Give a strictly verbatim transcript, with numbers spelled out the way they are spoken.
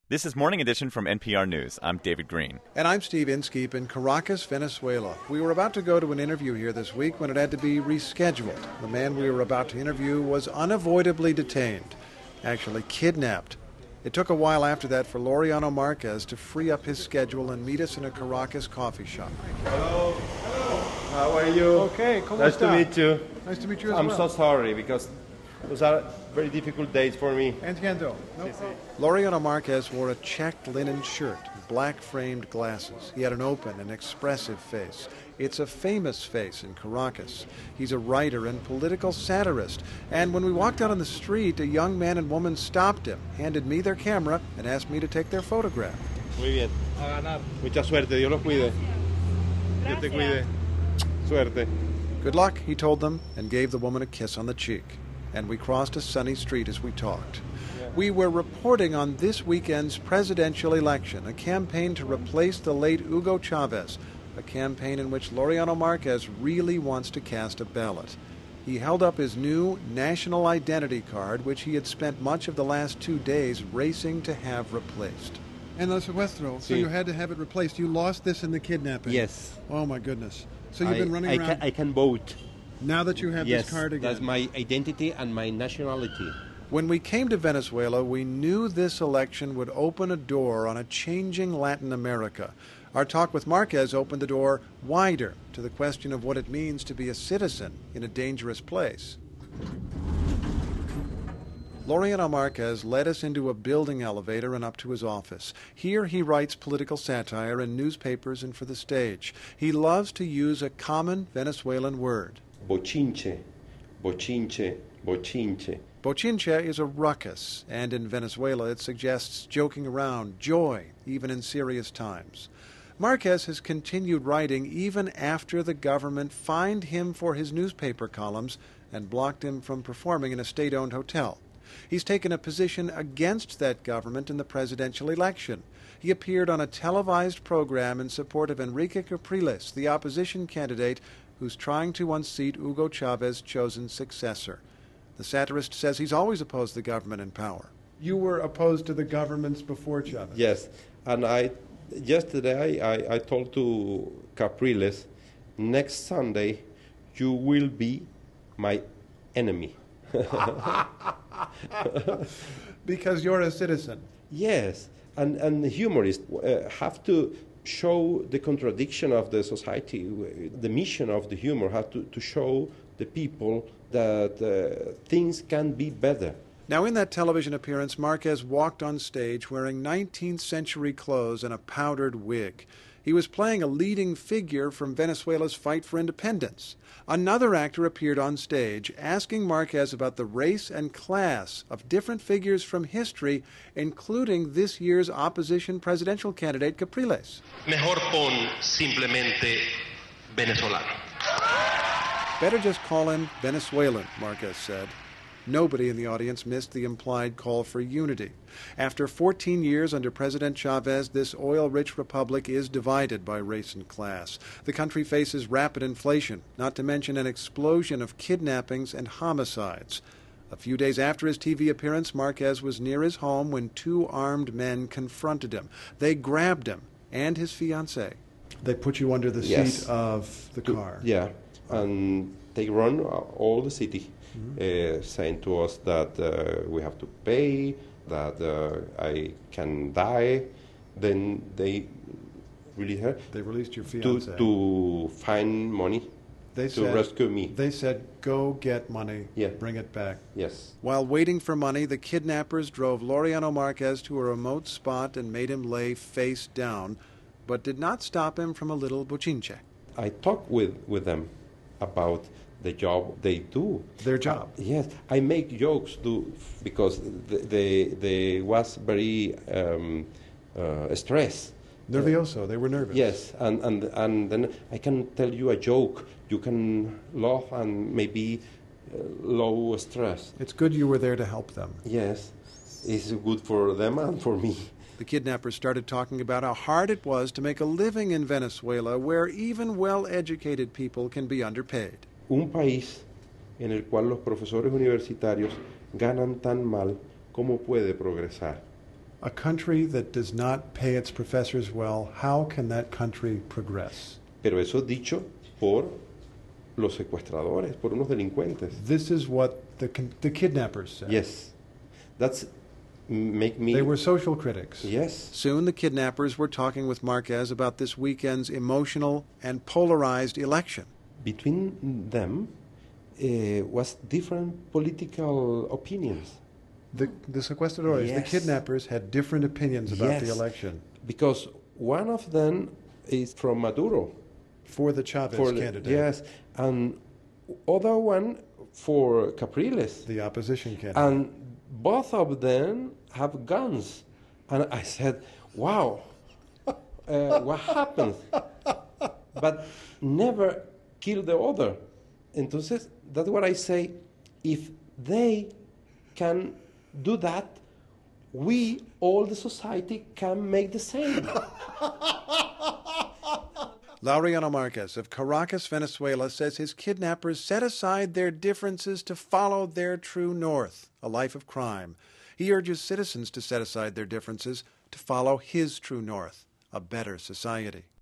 This is Morning Edition from N P R News. I'm David Green. And I'm Steve Inskeep in Caracas, Venezuela. We were about to go to an interview here this week when it had to be rescheduled. The man we were about to interview was unavoidably detained, actually kidnapped. It took a while after that for Laureano Marquez to free up his schedule and meet us in a Caracas coffee shop. Hello. Hello. How are you? Okay, ¿cómo Nice está? to meet you. Nice to meet you as I'm well. so sorry because those are very difficult days for me. Entiendo. No problem. Laureano Marquez wore a checked linen shirt, black-framed glasses. He had an open and expressive face. It's a famous face in Caracas. He's a writer and political satirist. And when we walked out on the street, a young man and woman stopped him, handed me their camera, and asked me to take their photograph. Muy bien. A ganar. Mucha suerte. Dios los cuide. Dios te cuide. Suerte. Good luck, he told them, and gave the woman a kiss on the cheek. And we crossed a sunny street as we talked. We were reporting on this weekend's presidential election, a campaign to replace the late Hugo Chavez, a campaign in which Laureano Marquez really wants to cast a ballot. He held up his new national identity card, which he had spent much of the last two days racing to have replaced. And the secuestro, so Sí. you had to have it replaced. You lost this in the kidnapping. Yes. Oh, my goodness. So you've I, been running I around Can, I can vote. now that you have Yes, this card again. that's my identity and my nationality. When we came to Venezuela, we knew this election would open a door on a changing Latin America. Our talk with Marquez opened the door wider to the question of what it means to be a citizen in a dangerous place. Laureano Marquez led us into a building elevator and up to his office. Here he writes political satire in newspapers and for the stage. He loves to use a common Venezuelan word. Bochinche. Bochinche. Bochinche. Bochinche is a ruckus, and in Venezuela it suggests joking around, joy, even in serious times. Marquez has continued writing even after the government fined him for his newspaper columns and blocked him from performing in a state-owned hotel. He's taken a position against that government in the presidential election. He appeared on a televised program in support of Enrique Capriles, the opposition candidate who's trying to unseat Hugo Chavez's chosen successor. The satirist says he's always opposed the government in power. You were opposed to the governments before Chavez. Yes, and I yesterday I, I, I told to Capriles, next Sunday you will be my enemy. Because you're a citizen. Yes, and, and the humorists uh, have to show the contradiction of the society. The mission of the humor has to, to show the people that uh, things can be better. Now, in that television appearance, Marquez walked on stage wearing nineteenth century clothes and a powdered wig. He was playing a leading figure from Venezuela's fight for independence. Another actor appeared on stage, asking Marquez about the race and class of different figures from history, including this year's opposition presidential candidate, Capriles. Mejor pon simplemente venezolano. Better just call him Venezuelan, Marquez said. Nobody in the audience missed the implied call for unity. After fourteen years under President Chavez, this oil-rich republic is divided by race and class. The country faces rapid inflation, not to mention an explosion of kidnappings and homicides. A few days after his T V appearance, Marquez was near his home when two armed men confronted him. They grabbed him and his fiancée. They put you under the Yes. seat of the To- car. Yeah, and they run all the city, Mm-hmm. uh, saying to us that uh, we have to pay, that uh, I can die. Then they really hurt They released your to, fiancée. to find money They to said, rescue me. They said, go get money, Yeah. bring it back. Yes. While waiting for money, the kidnappers drove Laureano Marquez to a remote spot and made him lay face down, but did not stop him from a little bochinche. I talk with, with them about the job they do. Their job. Uh, yes, I make jokes too because they they, they was very um, uh, stressed. Nervioso, they were nervous. Yes, and, and and then I can tell you a joke. You can laugh and maybe uh, low stress. It's good you were there to help them. Yes, it's good for them and for me. The kidnappers started talking about how hard it was to make a living in Venezuela, where even well-educated people can be underpaid. Un país en el cual los profesores universitarios ganan tan mal, ¿cómo puede progresar? A country that does not pay its professors well, how can that country progress? Pero eso es dicho por los secuestradores, por unos delincuentes. This is what the, the kidnappers said. Yes. That's make me... They were social critics. Yes. Soon the kidnappers were talking with Marquez about this weekend's emotional and polarized election. Between them uh, was different political opinions. The, the secuestradores, Yes. the kidnappers, had different opinions about Yes. the election. Because one of them is from Maduro. For the Chavez For the- candidate. Yes. And other one for Capriles. The opposition candidate. And both of them have guns. And I said, wow, uh, what happened? But never kill the other. Entonces, that's what I say. If they can do that, we, all the society, can make the same. Laureano Marquez of Caracas, Venezuela, says his kidnappers set aside their differences to follow their true north, a life of crime. He urges citizens to set aside their differences to follow his true north, a better society.